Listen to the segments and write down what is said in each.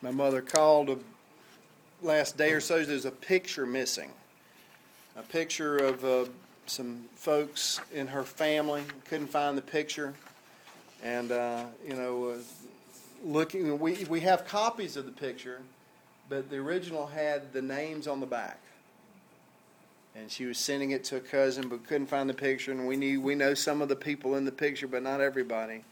My mother called last day or so. There's a picture missing. A picture of some folks in her family. Couldn't find the picture. And, looking, we have copies of the picture, but the original had the names on the back. And she was sending it to a cousin, but couldn't find the picture. And we know some of the people in the picture, but not everybody.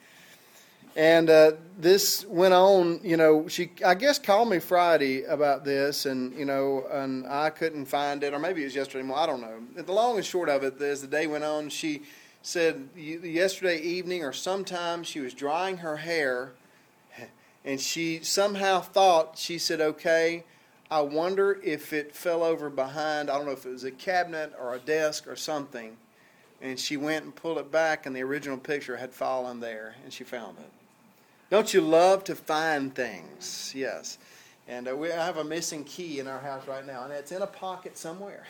And this went on. She I guess called me Friday about this, and and I couldn't find it, or maybe it was yesterday morning. I don't know. The long and short of it, as the day went on, she said yesterday evening or sometime she was drying her hair, and she somehow thought, she said, "Okay, I wonder if it fell over behind, I don't know if it was a cabinet or a desk or something." And she went and pulled it back, and the original picture had fallen there, and she found it. Don't you love to find things? Yes. And I have a missing key in our house right now, and it's in a pocket somewhere.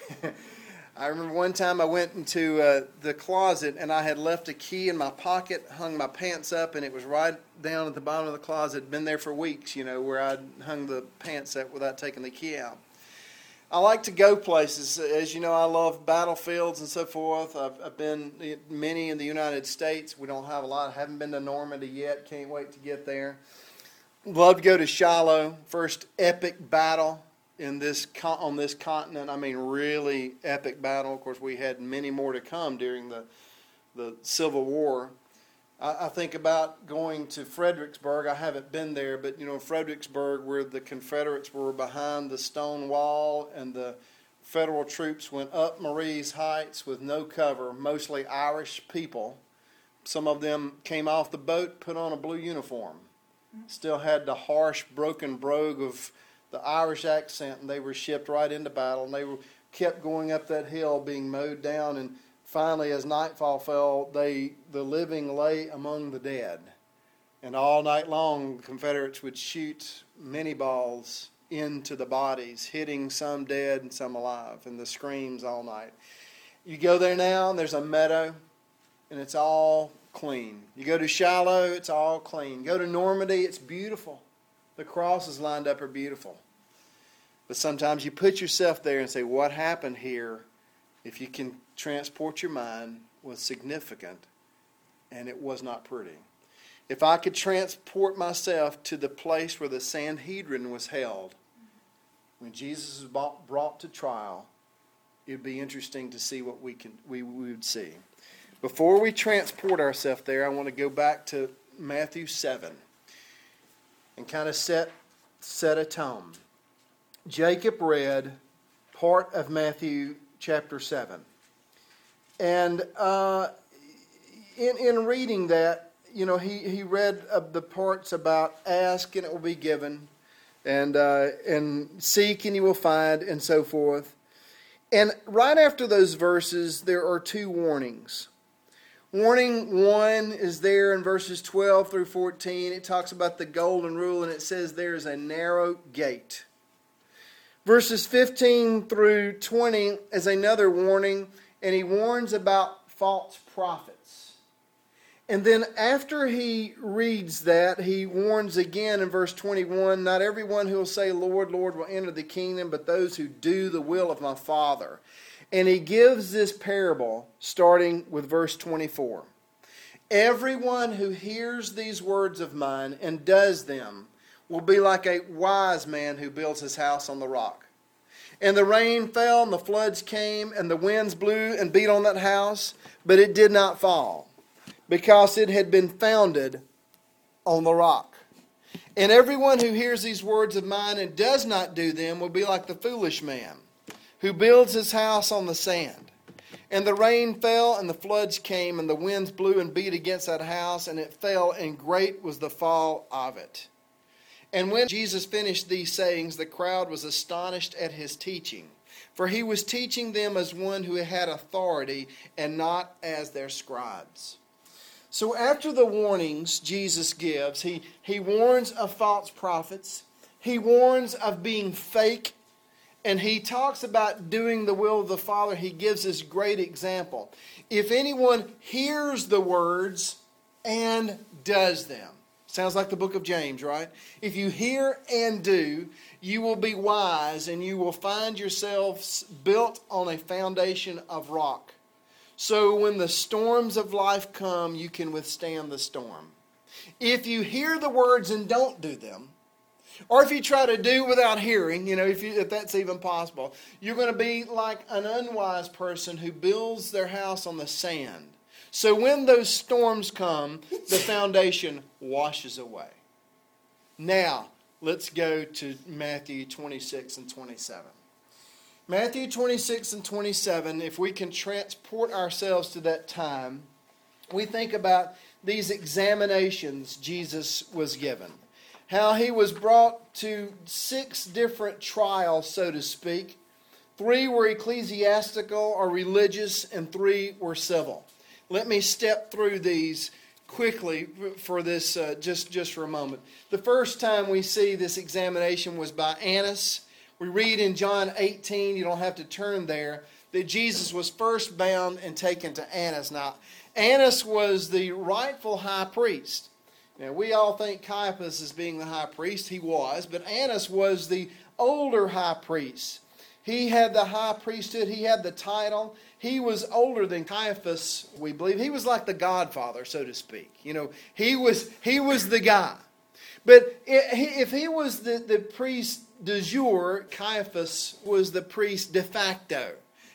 I remember one time I went into the closet, and I had left a key in my pocket, hung my pants up, and it was right down at the bottom of the closet. It had been there for weeks, where I'd hung the pants up without taking the key out. I like to go places. As you know, I love battlefields and so forth. I've been many in the United States. We don't have a lot. I haven't been to Normandy yet. Can't wait to get there. Love to go to Shiloh. First epic battle on this continent. I mean, really epic battle. Of course, we had many more to come during the Civil War. I think about going to Fredericksburg. I haven't been there, but Fredericksburg, where the Confederates were behind the stone wall and the Federal troops went up Marie's Heights with no cover, mostly Irish people. Some of them came off the boat, put on a blue uniform. Still had the harsh, broken brogue of the Irish accent, and they were shipped right into battle, and they kept going up that hill being mowed down, and finally, as nightfall fell, the living lay among the dead. And all night long, the Confederates would shoot many balls into the bodies, hitting some dead and some alive, and the screams all night. You go there now, and there's a meadow, and it's all clean. You go to Shiloh, it's all clean. Go to Normandy, it's beautiful. The crosses lined up are beautiful. But sometimes you put yourself there and say, what happened here? If you can transport your mind, was significant, and it was not pretty. If I could transport myself to the place where the Sanhedrin was held, when Jesus was brought to trial, it would be interesting to see what we would see. Before we transport ourselves there, I want to go back to Matthew 7 and kind of set a tone. Jacob read part of Matthew chapter 7. And in reading that, he read the parts about ask and it will be given, and seek and you will find, and so forth. And right after those verses, there are two warnings. Warning 1 is there in verses 12 through 14. It talks about the golden rule, and it says there is a narrow gate. Verses 15 through 20 is another warning, and he warns about false prophets. And then after he reads that, he warns again in verse 21, not everyone who will say, Lord, Lord, will enter the kingdom, but those who do the will of my Father. And he gives this parable starting with verse 24. Everyone who hears these words of mine and does them will be like a wise man who builds his house on the rock. And the rain fell, and the floods came, and the winds blew and beat on that house, but it did not fall, because it had been founded on the rock. And everyone who hears these words of mine and does not do them will be like the foolish man, who builds his house on the sand. And the rain fell, and the floods came, and the winds blew and beat against that house, and it fell, and great was the fall of it. And when Jesus finished these sayings, the crowd was astonished at his teaching, for he was teaching them as one who had authority and not as their scribes. So after the warnings Jesus gives, he warns of false prophets, he warns of being fake, and he talks about doing the will of the Father. He gives this great example. If anyone hears the words and does them. Sounds like the book of James, right? If you hear and do, you will be wise, and you will find yourselves built on a foundation of rock. So when the storms of life come, you can withstand the storm. If you hear the words and don't do them, or if you try to do without hearing, if that's even possible, you're going to be like an unwise person who builds their house on the sand. So when those storms come, the foundation washes away. Now, let's go to Matthew 26 and 27. Matthew 26 and 27, if we can transport ourselves to that time, we think about these examinations Jesus was given. How he was brought to 6 different trials, so to speak. 3 were ecclesiastical or religious, and 3 were civil. Let me step through these quickly for this just for a moment. The first time we see this examination was by Annas. We read in John 18, you don't have to turn there, that Jesus was first bound and taken to Annas. Now, Annas was the rightful high priest. Now, we all think Caiaphas as being the high priest. He was, but Annas was the older high priest. He had the high priesthood. He had the title. He was older than Caiaphas, we believe. He was like the godfather, so to speak. He was the guy. But if he was the priest de jure, Caiaphas was the priest de facto.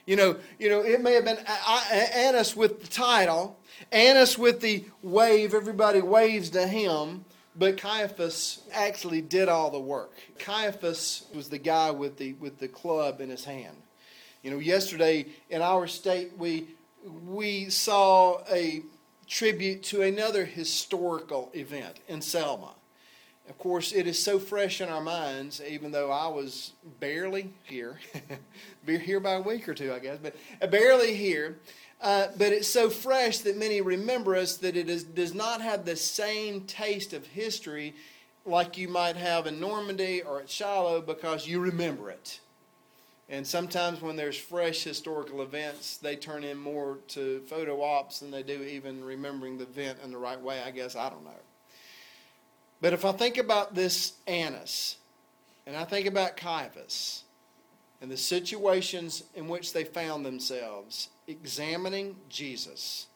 It may have been Annas with the title, Annas with the wave, everybody waves to him, but Caiaphas actually did all the work. Caiaphas was the guy with the club in his hand. Yesterday in our state we saw a tribute to another historical event in Selma. Of course, it is so fresh in our minds, even though I was barely here. Be here by a week or two, I guess, but barely here. But it's so fresh that many remember us that it does not have the same taste of history like you might have in Normandy or at Shiloh, because you remember it. And sometimes when there's fresh historical events, they turn in more to photo ops than they do even remembering the event in the right way, I guess. I don't know. But if I think about this Annas, and I think about Caiaphas, and the situations in which they found themselves examining Jesus,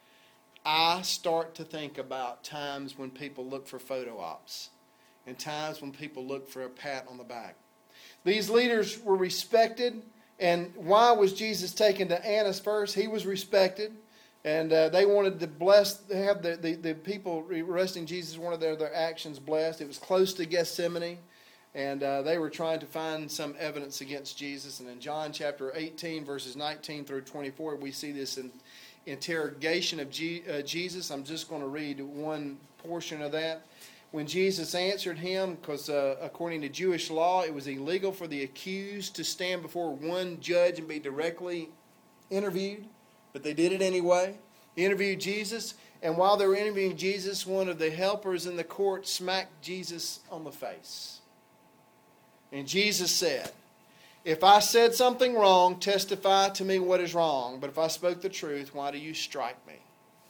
I start to think about times when people look for photo ops and times when people look for a pat on the back. These leaders were respected, and why was Jesus taken to Annas first? He was respected. And they wanted to have the people arresting Jesus wanted their actions blessed. It was close to Gethsemane, and they were trying to find some evidence against Jesus. And in John chapter 18, verses 19 through 24, we see this interrogation of Jesus. I'm just going to read one portion of that. When Jesus answered him, because according to Jewish law, it was illegal for the accused to stand before one judge and be directly interviewed. But they did it anyway. They interviewed Jesus, and while they were interviewing Jesus, one of the helpers in the court smacked Jesus on the face. And Jesus said, "If I said something wrong, testify to me what is wrong. But if I spoke the truth, why do you strike me?"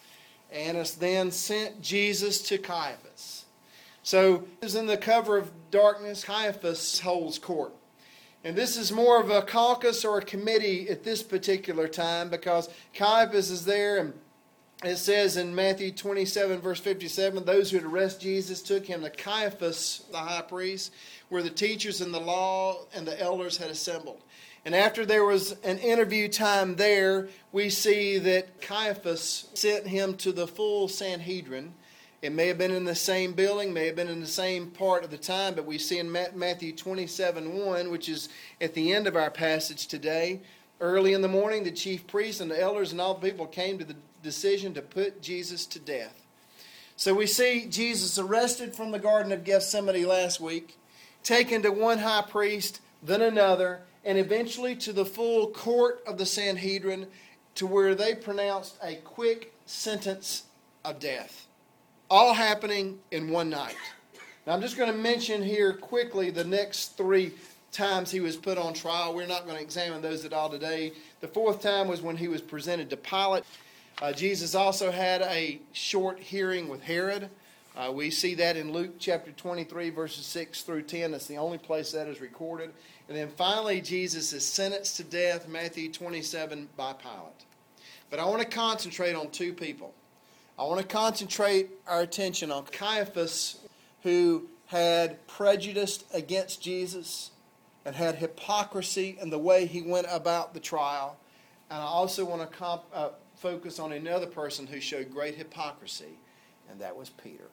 Annas then sent Jesus to Caiaphas. So, as in the cover of darkness, Caiaphas holds court. And this is more of a caucus or a committee at this particular time, because Caiaphas is there, and it says in Matthew 27, verse 57, those who had arrested Jesus took him to Caiaphas, the high priest, where the teachers in the law and the elders had assembled. And after there was an interview time there, we see that Caiaphas sent him to the full Sanhedrin. It may have been in the same building, may have been in the same part of the time, but we see in Matthew 27:1, which is at the end of our passage today, early in the morning, the chief priests and the elders and all the people came to the decision to put Jesus to death. So we see Jesus arrested from the Garden of Gethsemane last week, taken to one high priest, then another, and eventually to the full court of the Sanhedrin, to where they pronounced a quick sentence of death. All happening in one night. Now, I'm just going to mention here quickly the next 3 times he was put on trial. We're not going to examine those at all today. The 4th time was when he was presented to Pilate. Jesus also had a short hearing with Herod. We see that in Luke chapter 23, verses 6 through 10. That's the only place that is recorded. And then finally, Jesus is sentenced to death, Matthew 27, by Pilate. But I want to concentrate on two people. I want to concentrate our attention on Caiaphas, who had prejudice against Jesus and had hypocrisy in the way he went about the trial. And I also want to focus on another person who showed great hypocrisy, and that was Peter.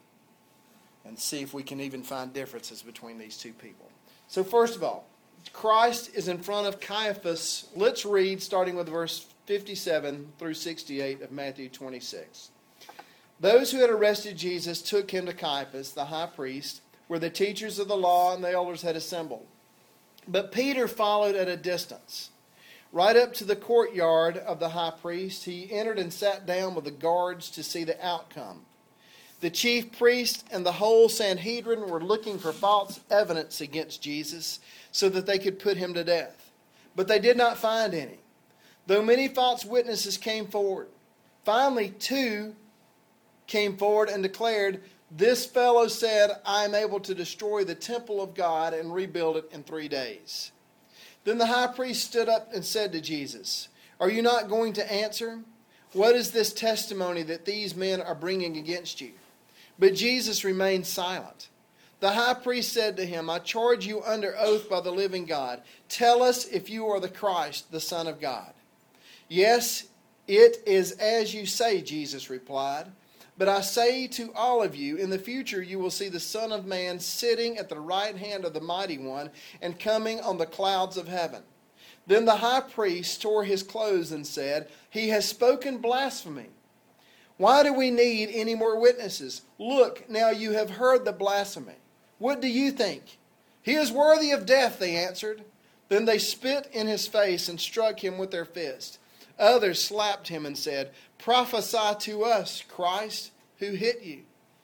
And see if we can even find differences between these two people. So first of all, Christ is in front of Caiaphas. Let's read starting with verse 57 through 68 of Matthew 26. Those who had arrested Jesus took him to Caiaphas, the high priest, where the teachers of the law and the elders had assembled. But Peter followed at a distance. Right up to the courtyard of the high priest, he entered and sat down with the guards to see the outcome. The chief priest and the whole Sanhedrin were looking for false evidence against Jesus so that they could put him to death. But they did not find any, though many false witnesses came forward. Finally, 2 came forward and declared, "This fellow said, I am able to destroy the temple of God and rebuild it in 3 days." Then the high priest stood up and said to Jesus, "Are you not going to answer? What is this testimony that these men are bringing against you?" But Jesus remained silent. The high priest said to him, "I charge you under oath by the living God. Tell us if you are the Christ, the Son of God." "Yes, it is as you say," Jesus replied. "But I say to all of you, in the future you will see the Son of Man sitting at the right hand of the Mighty One and coming on the clouds of heaven." Then the high priest tore his clothes and said, "He has spoken blasphemy. Why do we need any more witnesses? Look, now you have heard the blasphemy. What do you think?" "He is worthy of death," they answered. Then they spit in his face and struck him with their fists. Others slapped him and said, "Prophesy to us, Christ, who hit you?"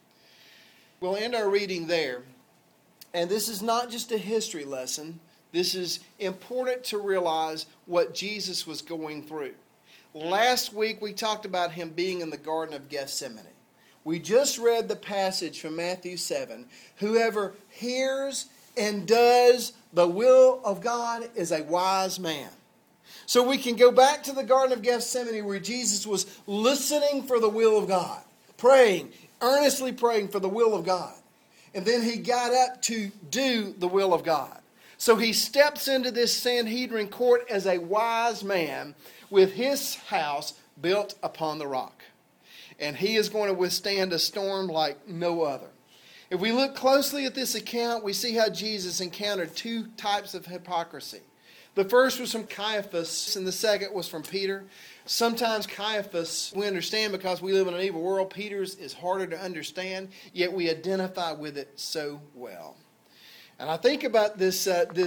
We'll end our reading there. And this is not just a history lesson. This is important to realize what Jesus was going through. Last week we talked about him being in the Garden of Gethsemane. We just read the passage from Matthew 7. Whoever hears and does the will of God is a wise man. So we can go back to the Garden of Gethsemane where Jesus was listening for the will of God, praying, earnestly praying for the will of God. And then he got up to do the will of God. So he steps into this Sanhedrin court as a wise man with his house built upon the rock. And he is going to withstand a storm like no other. If we look closely at this account, we see how Jesus encountered 2 types of hypocrisy. The first was from Caiaphas, and the second was from Peter. Sometimes Caiaphas, we understand because we live in an evil world. Peter's is harder to understand, yet we identify with it so well. And I think about this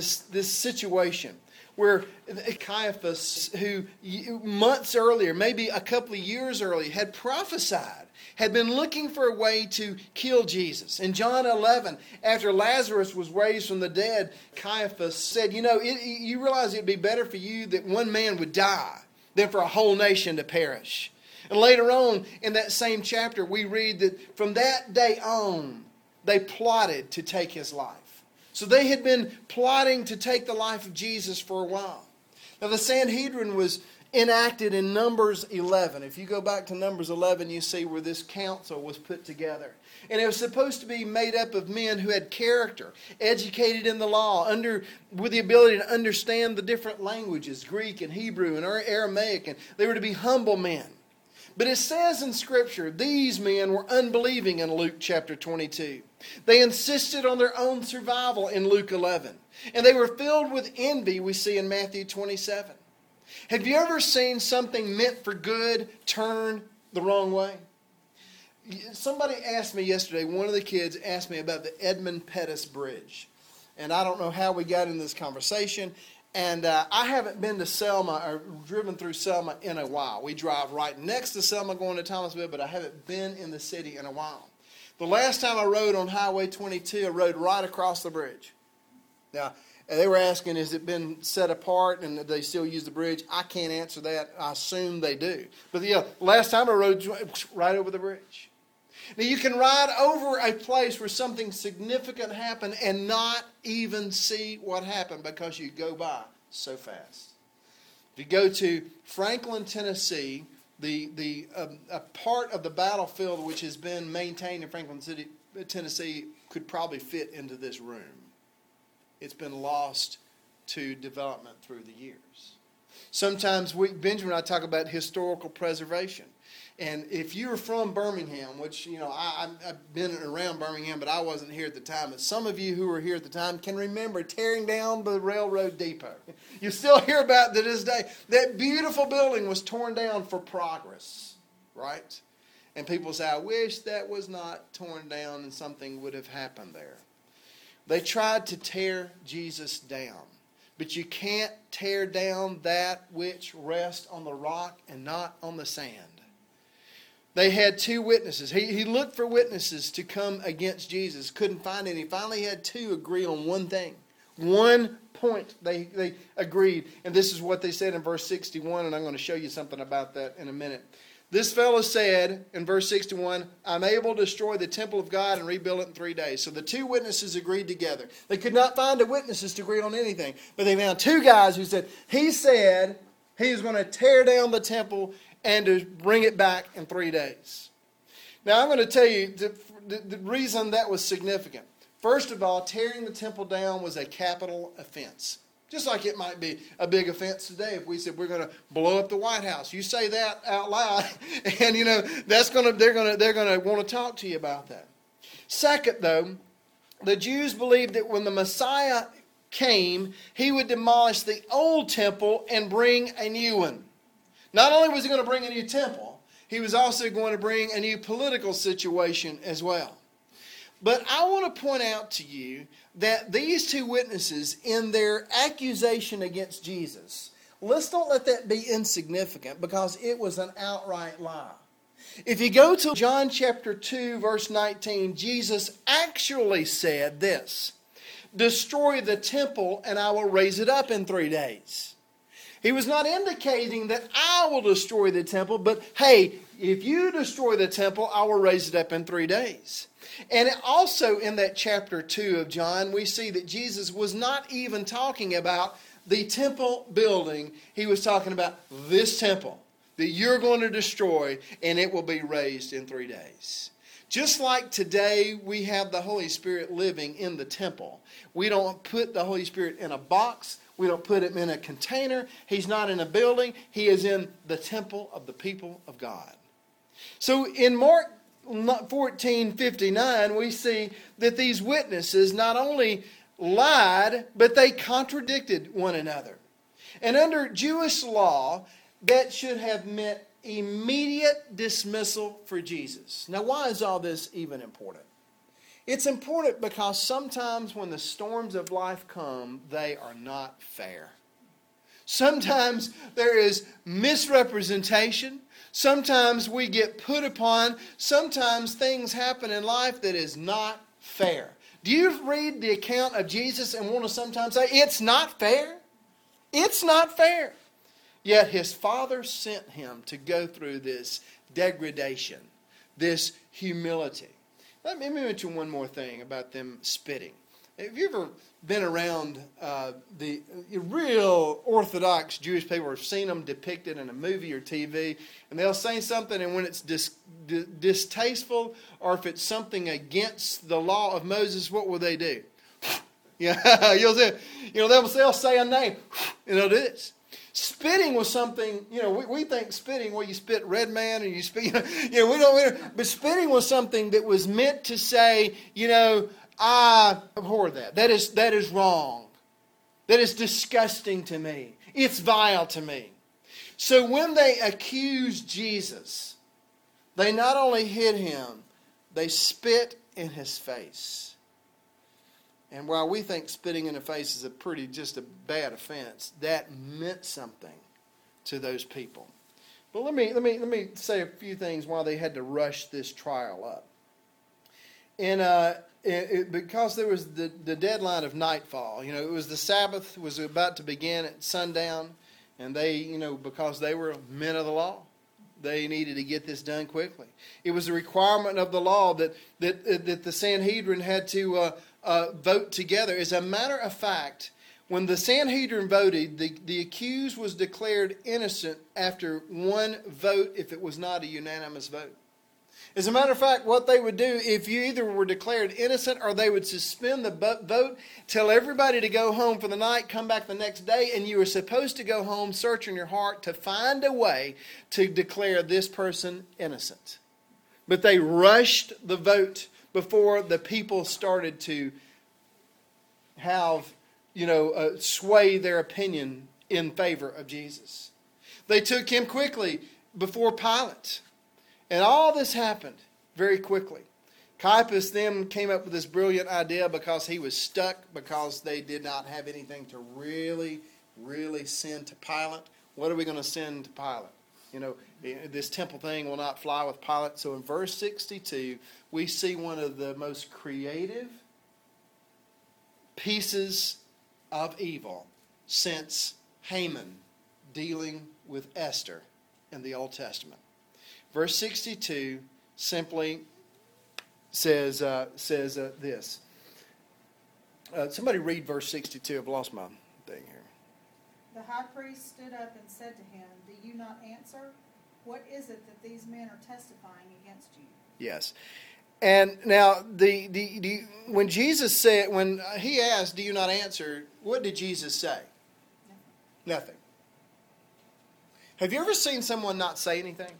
situation where Caiaphas, who months earlier, maybe a couple of years earlier, had prophesied, had been looking for a way to kill Jesus. In John 11, after Lazarus was raised from the dead, Caiaphas said, you realize it would be better for you that one man would die than for a whole nation to perish. And later on in that same chapter, we read that from that day on, they plotted to take his life. So they had been plotting to take the life of Jesus for a while. Now the Sanhedrin was enacted in Numbers 11. If you go back to Numbers 11, you see where this council was put together. And it was supposed to be made up of men who had character, educated in the law, with the ability to understand the different languages, Greek and Hebrew and Aramaic, and they were to be humble men. But it says in Scripture, these men were unbelieving in Luke chapter 22. They insisted on their own survival in Luke 11. And they were filled with envy, we see in Matthew 27. Have you ever seen something meant for good turn the wrong way? Somebody asked me yesterday, one of the kids asked me about the Edmund Pettus Bridge. And I don't know how we got in this conversation. And I haven't been to Selma or driven through Selma in a while. We drive right next to Selma going to Thomasville, but I haven't been in the city in a while. The last time I rode on Highway 22, I rode right across the bridge. Now, they were asking, has it been set apart and they still use the bridge? I can't answer that. I assume they do. But last time I rode right over the bridge. Now, you can ride over a place where something significant happened and not even see what happened because you go by so fast. If you go to Franklin, Tennessee, a part of the battlefield which has been maintained in Franklin City, Tennessee, could probably fit into this room. It's been lost to development through the years. Sometimes Benjamin and I talk about historical preservation. And if you're from Birmingham, which, I've been around Birmingham, but I wasn't here at the time. But some of you who were here at the time can remember tearing down the railroad depot. You still hear about it to this day. That beautiful building was torn down for progress, right? And people say, I wish that was not torn down and something would have happened there. They tried to tear Jesus down. But you can't tear down that which rests on the rock and not on the sand. They had two witnesses. He looked for witnesses to come against Jesus. Couldn't find any. Finally, he had two agree on one thing. One point they agreed. And this is what they said in verse 61. And I'm going to show you something about that in a minute. This fellow said in verse 61, I'm able to destroy the temple of God and rebuild it in 3 days. So the two witnesses agreed together. They could not find the witnesses to agree on anything. But they found two guys who said, he said he was going to tear down the temple and to bring it back in 3 days. Now I'm going to tell you the reason that was significant. First of all, tearing the temple down was a capital offense. Just like it might be a big offense today if we said we're going to blow up the White House. You say that out loud, and they're going to want to talk to you about that. Second, though, the Jews believed that when the Messiah came, he would demolish the old temple and bring a new one. Not only was he going to bring a new temple, he was also going to bring a new political situation as well. But I want to point out to you that these two witnesses, in their accusation against Jesus, let's not let that be insignificant because it was an outright lie. If you go to John chapter 2, verse 19, Jesus actually said this, destroy the temple and I will raise it up in 3 days. He was not indicating that I will destroy the temple, but hey, if you destroy the temple, I will raise it up in 3 days. And also in that chapter 2 of John, we see that Jesus was not even talking about the temple building. He was talking about this temple that you're going to destroy and it will be raised in 3 days. Just like today we have the Holy Spirit living in the temple. We don't put the Holy Spirit in a box. We don't put him in a container. He's not in a building. He is in the temple of the people of God. So in Mark 14:59, we see that these witnesses not only lied, but they contradicted one another. And under Jewish law, that should have meant immediate dismissal for Jesus. Now, why is all this even important? It's important because sometimes when the storms of life come, they are not fair. Sometimes there is misrepresentation. Sometimes we get put upon. Sometimes things happen in life that is not fair. Do you read the account of Jesus and want to sometimes say, it's not fair? It's not fair. Yet his Father sent him to go through this degradation, this humility. Let me mention one more thing about them spitting. Have you ever been around the real Orthodox Jewish people, or seen them depicted in a movie or TV, and they'll say something, and when it's distasteful, or if it's something against the law of Moses, what will they do? Yeah, they'll say a name, and they'll do this. Spitting was something, we think spitting, well, you spit red man, and you spit, but spitting was something that was meant to say, I abhor that. That is wrong. That is disgusting to me. It's vile to me. So when they accused Jesus, they not only hit him, they spit in his face. And while we think spitting in the face is just a bad offense, that meant something to those people. But let me say a few things why they had to rush this trial up. And because there was the deadline of nightfall, it was the Sabbath was about to begin at sundown, and they, because they were men of the law, They needed to get this done quickly. It was a requirement of the law that the Sanhedrin had to vote together. As a matter of fact, when the Sanhedrin voted, the accused was declared innocent after one vote if it was not a unanimous vote. As a matter of fact, what they would do, if you either were declared innocent or they would suspend the vote, tell everybody to go home for the night, come back the next day, and you were supposed to go home, search in your heart to find a way to declare this person innocent. But they rushed the vote before the people started to have, sway their opinion in favor of Jesus. They took him quickly before Pilate. And all this happened very quickly. Caiaphas then came up with this brilliant idea because he was stuck, because they did not have anything to really send to Pilate. What are we going to send to Pilate? This temple thing will not fly with Pilate. So in verse 62, we see one of the most creative pieces of evil since Haman dealing with Esther in the Old Testament. Verse 62 simply says this. Somebody read verse 62. I've lost my thing here. The high priest stood up and said to him, "Do you not answer? What is it that these men are testifying against you?" Yes. And now, when Jesus said, when he asked, "Do you not answer?" what did Jesus say? Nothing. Have you ever seen someone not say anything?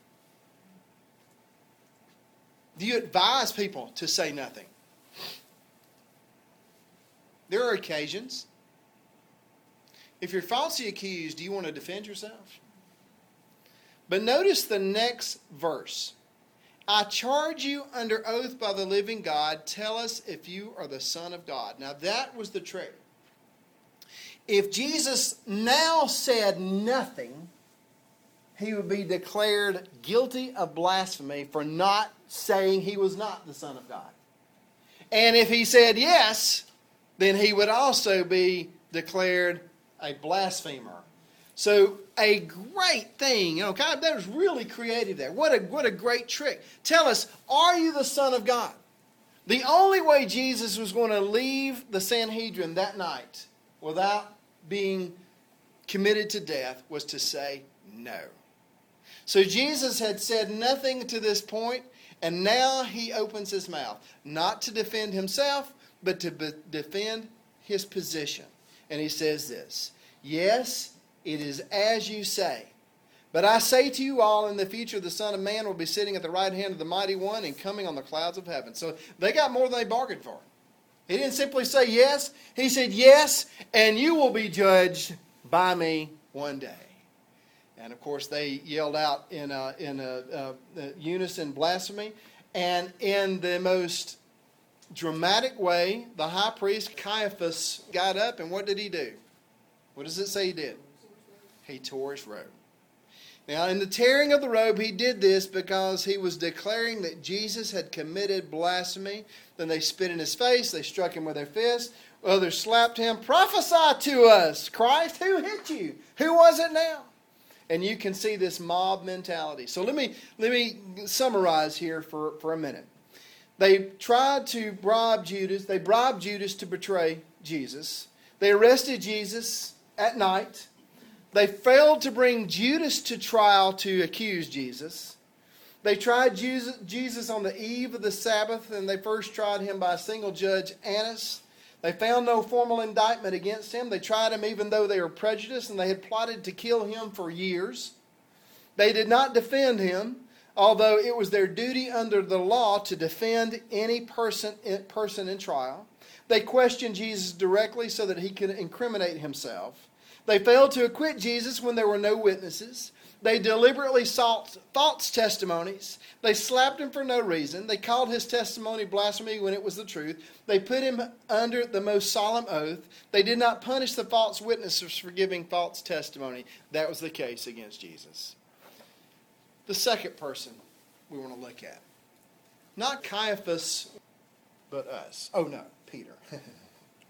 Do you advise people to say nothing? There are occasions. If you're falsely accused, do you want to defend yourself? But notice the next verse. I charge you under oath by the living God, tell us if you are the Son of God. Now that was the trick. If Jesus now said nothing, he would be declared guilty of blasphemy for not saying he was not the Son of God. And if he said yes, then he would also be declared a blasphemer. So a great thing, God, that was really creative there. What a great trick. Tell us, are you the Son of God? The only way Jesus was going to leave the Sanhedrin that night without being committed to death was to say no. So Jesus had said nothing to this point, and now he opens his mouth, not to defend himself, but to defend his position. And he says this, yes, it is as you say. But I say to you all, in the future the Son of Man will be sitting at the right hand of the Mighty One and coming on the clouds of heaven. So they got more than they bargained for. He didn't simply say yes. He said yes, and you will be judged by me one day. And of course they yelled out in unison blasphemy. And in the most dramatic way, the high priest Caiaphas got up, and what did he do? What does it say he did? He tore his robe. Now, in the tearing of the robe, he did this because he was declaring that Jesus had committed blasphemy. Then they spit in his face. They struck him with their fists. Others slapped him. Prophesy to us, Christ. Who hit you? Who was it now? And you can see this mob mentality. So let me summarize here for a minute. They tried to bribe Judas. They bribed Judas to betray Jesus. They arrested Jesus at night. They failed to bring Judas to trial to accuse Jesus. They tried Jesus on the eve of the Sabbath, and they first tried him by a single judge, Annas. They found no formal indictment against him. They tried him even though they were prejudiced, and they had plotted to kill him for years. They did not defend him, although it was their duty under the law to defend any person in trial. They questioned Jesus directly so that he could incriminate himself. They failed to acquit Jesus when there were no witnesses. They deliberately sought false testimonies. They slapped him for no reason. They called his testimony blasphemy when it was the truth. They put him under the most solemn oath. They did not punish the false witnesses for giving false testimony. That was the case against Jesus. The second person we want to look at. Not Caiaphas, but us. Oh no, Peter.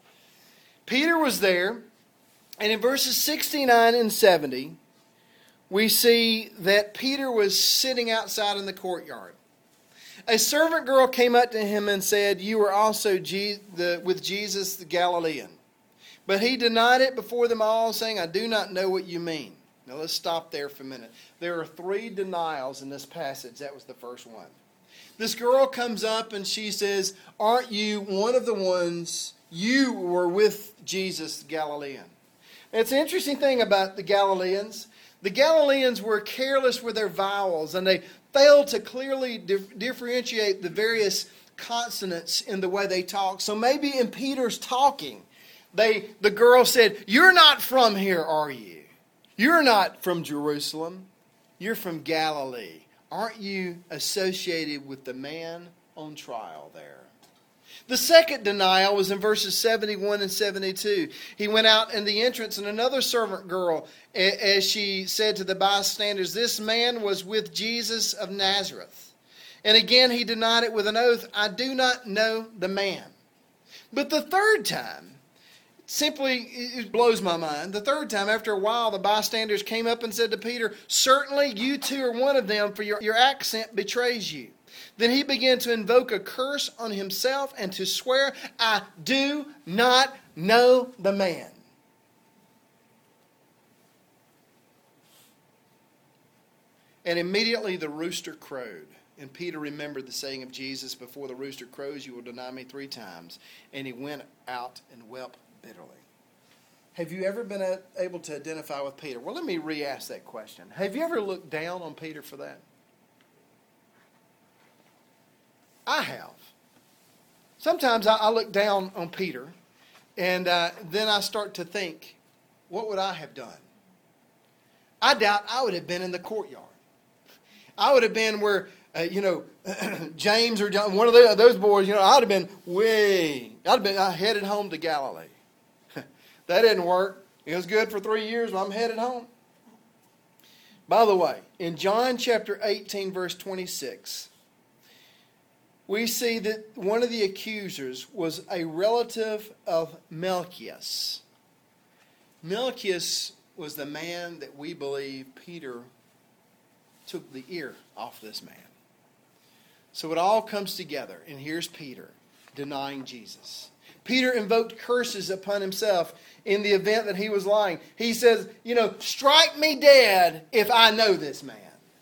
Peter was there. And in verses 69 and 70, we see that Peter was sitting outside in the courtyard. A servant girl came up to him and said, "You are also with Jesus the Galilean." But he denied it before them all, saying, "I do not know what you mean." Now let's stop there for a minute. There are 3 denials in this passage. That was the first one. This girl comes up and she says, "Aren't you one of the ones you were with Jesus the Galilean?" It's an interesting thing about the Galileans. The Galileans were careless with their vowels, and they failed to clearly differentiate the various consonants in the way they talk. So maybe in Peter's talking, the girl said, "You're not from here, are you? You're not from Jerusalem. You're from Galilee. Aren't you associated with the man on trial there?" The second denial was in verses 71 and 72. He went out in the entrance, and another servant girl, as she said to the bystanders, "This man was with Jesus of Nazareth." And again he denied it with an oath, "I do not know the man." But the third time, it blows my mind. The third time, after a while, the bystanders came up and said to Peter, "Certainly you too are one of them, for your accent betrays you." Then he began to invoke a curse on himself and to swear, "I do not know the man." And immediately the rooster crowed. And Peter remembered the saying of Jesus, "Before the rooster crows, you will deny me 3 times. And he went out and wept bitterly. Have you ever been able to identify with Peter? Well, let me re-ask that question. Have you ever looked down on Peter for that? I have. Sometimes I look down on Peter, and then I start to think, what would I have done? I doubt I would have been in the courtyard. I would have been where, James or John, one of those boys, I'd have been headed home to Galilee. That didn't work. It was good for 3 years, but I'm headed home. By the way, in John chapter 18, verse 26, we see that one of the accusers was a relative of Malchus. Malchus was the man that we believe Peter took the ear off this man. So it all comes together, and here's Peter denying Jesus. Peter invoked curses upon himself in the event that he was lying. He says, strike me dead if I know this man.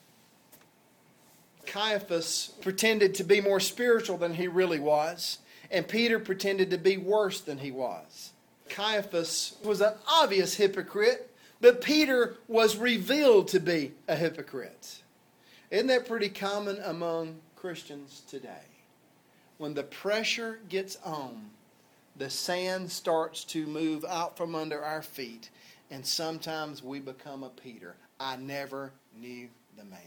Caiaphas pretended to be more spiritual than he really was, and Peter pretended to be worse than he was. Caiaphas was an obvious hypocrite, but Peter was revealed to be a hypocrite. Isn't that pretty common among Christians today? When the pressure gets on, the sand starts to move out from under our feet, and sometimes we become a Peter. I never knew the man.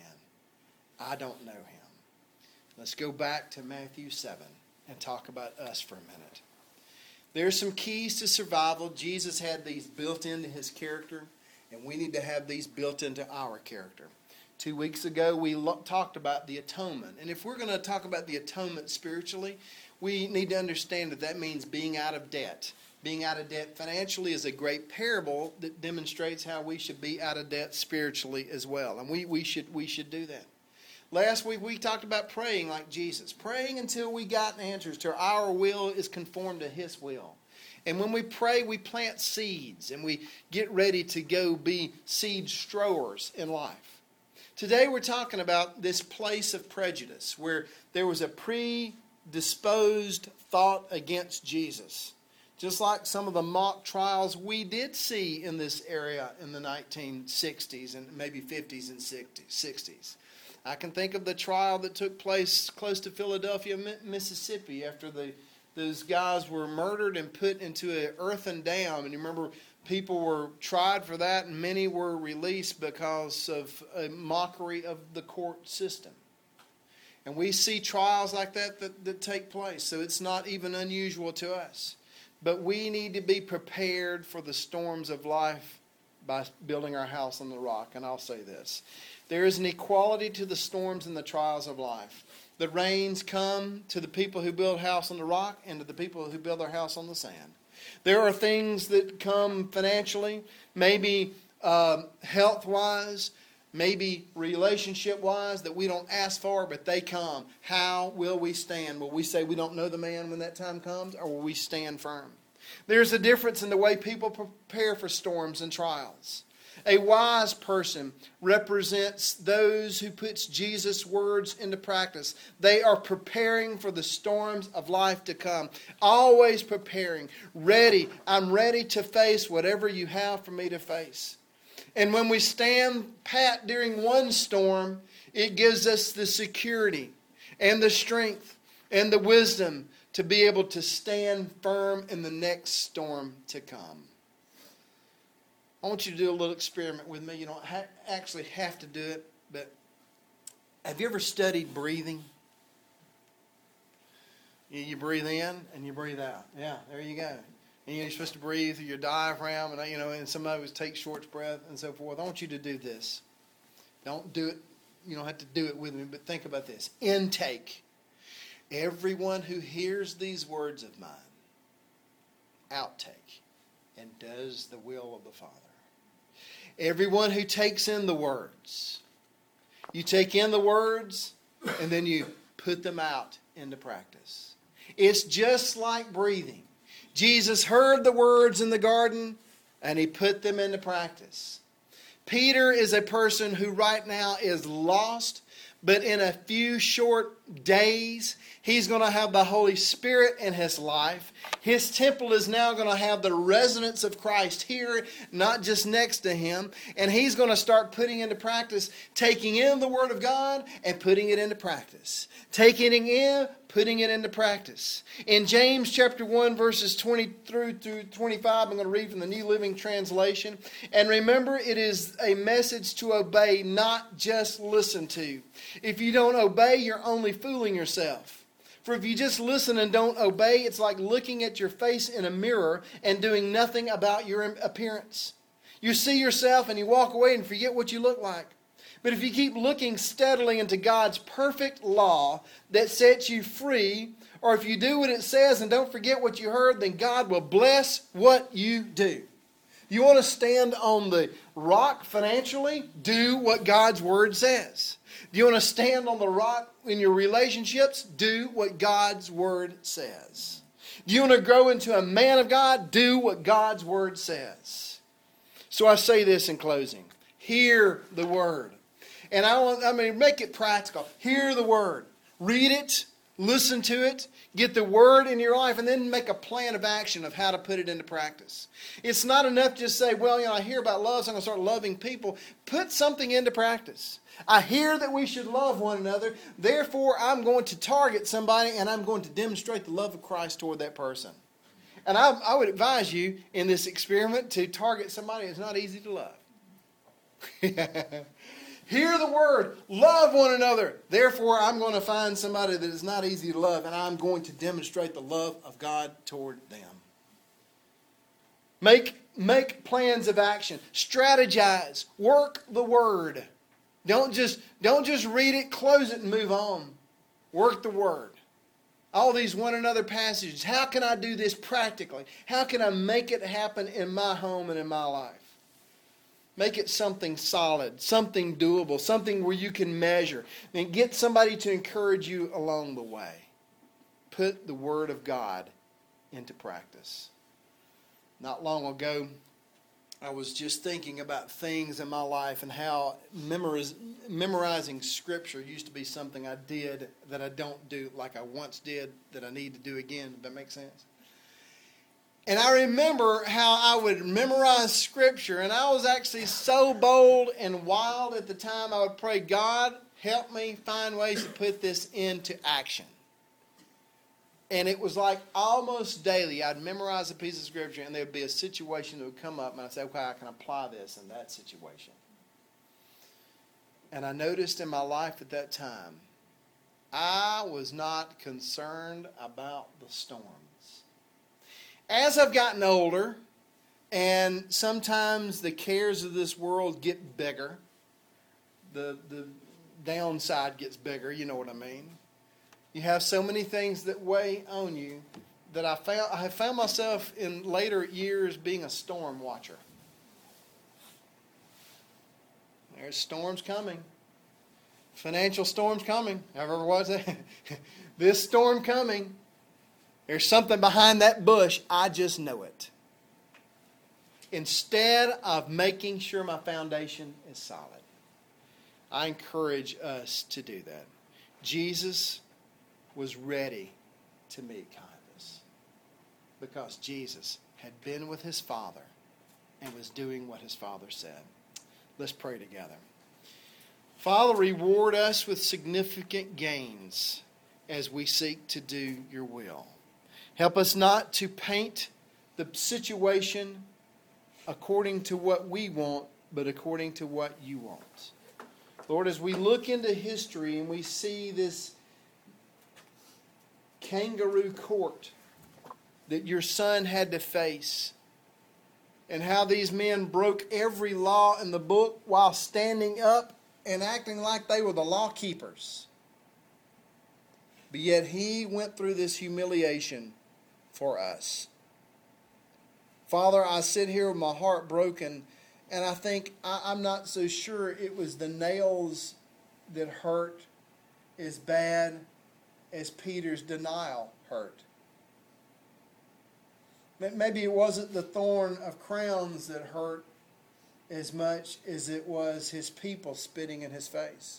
I don't know him. Let's go back to Matthew 7 and talk about us for a minute. There's some keys to survival. Jesus had these built into his character, and we need to have these built into our character. 2 weeks ago, we talked about the atonement. And if we're going to talk about the atonement spiritually, we need to understand that means being out of debt. Being out of debt financially is a great parable that demonstrates how we should be out of debt spiritually as well. And we should do that. Last week we talked about praying like Jesus. Praying until we got answers, till our will is conformed to his will. And when we pray, we plant seeds and we get ready to go be seed strowers in life. Today we're talking about this place of prejudice where there was a predisposed thought against Jesus. Just like some of the mock trials we did see in this area in the 1960s and maybe 50s and 60s. I can think of the trial that took place close to Philadelphia, Mississippi, after those guys were murdered and put into an earthen dam. And you remember, people were tried for that, and many were released because of a mockery of the court system. And we see trials like that take place, so it's not even unusual to us. But we need to be prepared for the storms of life by building our house on the rock. And I'll say this. There is an equality to the storms and the trials of life. The rains come to the people who build a house on the rock and to the people who build their house on the sand. There are things that come financially, maybe health-wise, maybe relationship-wise that we don't ask for, but they come. How will we stand? Will we say we don't know the man when that time comes, or will we stand firm? There's a difference in the way people prepare for storms and trials. A wise person represents those who puts Jesus' words into practice. They are preparing for the storms of life to come. Always preparing. Ready. I'm ready to face whatever you have for me to face. And when we stand pat during one storm, it gives us the security and the strength and the wisdom to be able to stand firm in the next storm to come. I want you to do a little experiment with me. You don't actually have to do it, but have you ever studied breathing? You breathe in and you breathe out. Yeah, there you go. And you're supposed to breathe through your diaphragm, and somebody would take short breath and so forth. I want you to do this. Don't do it. You don't have to do it with me, but think about this. Intake. Everyone who hears these words of mine, outtake, and does the will of the Father. Everyone who takes in the words. You take in the words and then you put them out into practice. It's just like breathing. Jesus heard the words in the garden and he put them into practice. Peter is a person who right now is lost, but in a few short days, he's going to have the Holy Spirit in his life. His temple is now going to have the resonance of Christ here, not just next to him. And he's going to start putting into practice, taking in the Word of God and putting it into practice. Taking it in, putting it into practice. In James chapter 1, verses 20 through 25, I'm going to read from the New Living Translation. And remember, it is a message to obey, not just listen to. If you don't obey, you're only fooling yourself. For if you just listen and don't obey, it's like looking at your face in a mirror and doing nothing about your appearance. You see yourself and you walk away and forget what you look like. But if you keep looking steadily into God's perfect law that sets you free, or if you do what it says and don't forget what you heard, then God will bless what you do. You want to stand on the rock financially? Do what God's Word says. Do you want to stand on the rock in your relationships? Do what God's Word says. Do you want to grow into a man of God? Do what God's Word says. So I say this in closing. Hear the Word. And make it practical. Hear the Word. Read it. Listen to it. Get the Word in your life and then make a plan of action of how to put it into practice. It's not enough to just say, I hear about love, so I'm going to start loving people. Put something into practice. I hear that we should love one another. Therefore, I'm going to target somebody and I'm going to demonstrate the love of Christ toward that person. And I would advise you in this experiment to target somebody that's not easy to love. Hear the Word. Love one another. Therefore, I'm going to find somebody that is not easy to love, and I'm going to demonstrate the love of God toward them. Make plans of action. Strategize. Work the Word. Don't just read it, close it, and move on. Work the Word. All these one another passages. How can I do this practically? How can I make it happen in my home and in my life? Make it something solid, something doable, something where you can measure. And get somebody to encourage you along the way. Put the Word of God into practice. Not long ago, I was just thinking about things in my life and how memorizing Scripture used to be something I did that I don't do like I once did that I need to do again. Does that make sense? And I remember how I would memorize Scripture, and I was actually so bold and wild at the time. I would pray, God, help me find ways to put this into action. And it was like almost daily I'd memorize a piece of Scripture, and there would be a situation that would come up, and I'd say, okay, I can apply this in that situation. And I noticed in my life at that time, I was not concerned about the storms. As I've gotten older, and sometimes the cares of this world get bigger, the downside gets bigger, you know what I mean? You have so many things that weigh on you that I have found myself in later years being a storm watcher. There's storms coming. Financial storms coming. However was it? This storm coming. There's something behind that bush. I just know it. Instead of making sure my foundation is solid, I encourage us to do that. Jesus was ready to meet Caiaphas because Jesus had been with his Father and was doing what his Father said. Let's pray together. Father, reward us with significant gains as we seek to do your will. Help us not to paint the situation according to what we want, but according to what you want. Lord, as we look into history and we see this kangaroo court that your son had to face, and how these men broke every law in the book while standing up and acting like they were the law keepers. But yet he went through this humiliation for us. Father, I sit here with my heart broken, and I think I'm not so sure it was the nails that hurt as bad as Peter's denial hurt. Maybe it wasn't the thorn of crowns that hurt as much as it was his people spitting in his face.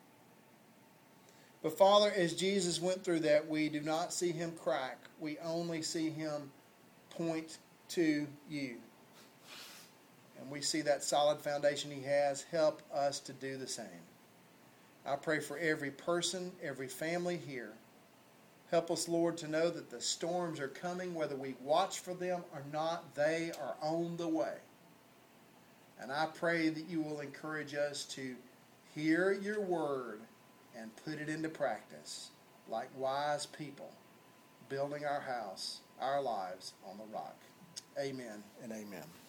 But Father, as Jesus went through that, we do not see him crack. We only see him point to you. And we see that solid foundation he has. Help us to do the same. I pray for every person, every family here. Help us, Lord, to know that the storms are coming, whether we watch for them or not, they are on the way. And I pray that you will encourage us to hear your word and put it into practice like wise people building our house, our lives on the rock. Amen and amen.